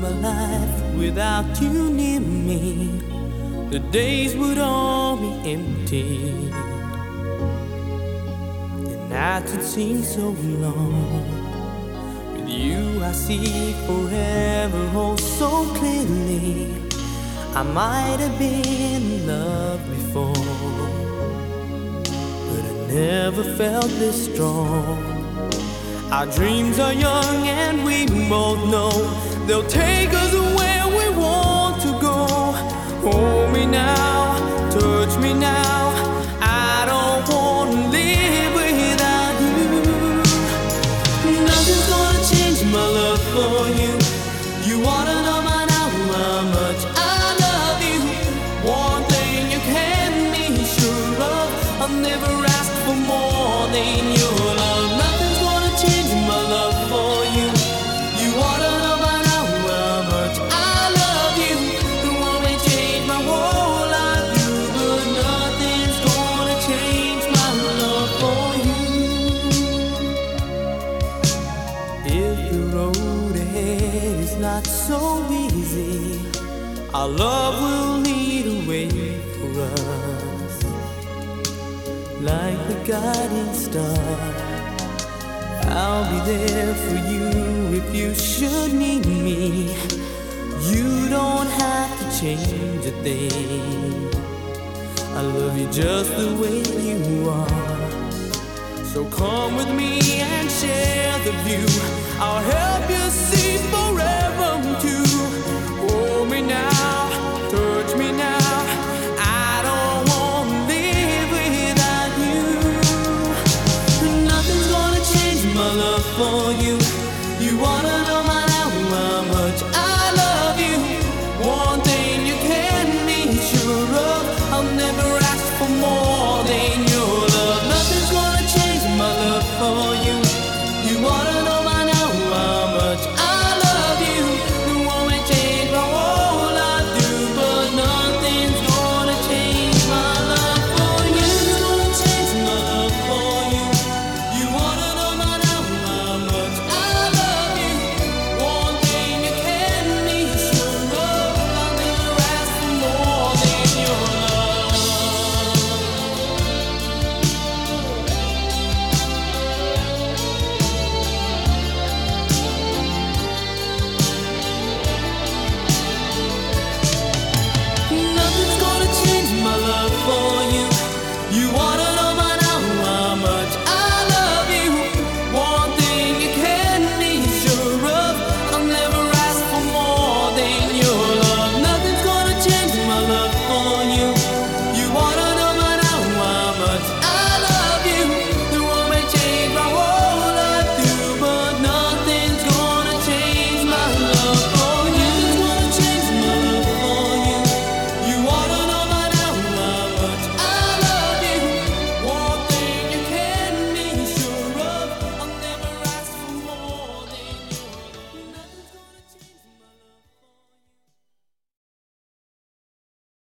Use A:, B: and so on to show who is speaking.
A: my life without you near me, the days would all be empty. The nights would seem so long. With you I see forever oh so clearly. I might have been in love before, but I never felt this strong. Our dreams are young and we both know they'll take us where we want to go. Hold me now, touch me now, I don't want to live without you. Nothing's gonna change my love for you. You wanna know by now how much I love you. One thing you can be sure of, I'll never ask for more than your love. Nothing's gonna change my love for you. You wanna know by now how much I love you. The one may change my whole life, you, but nothing's gonna change my love for you. If the road ahead is not so easy, our love will lead a way for us, like the guiding star. I'll be there for you if you should need me. You don't have to change a thing. I love you just the way you are. So come with me and share the view. I'll help you see forever.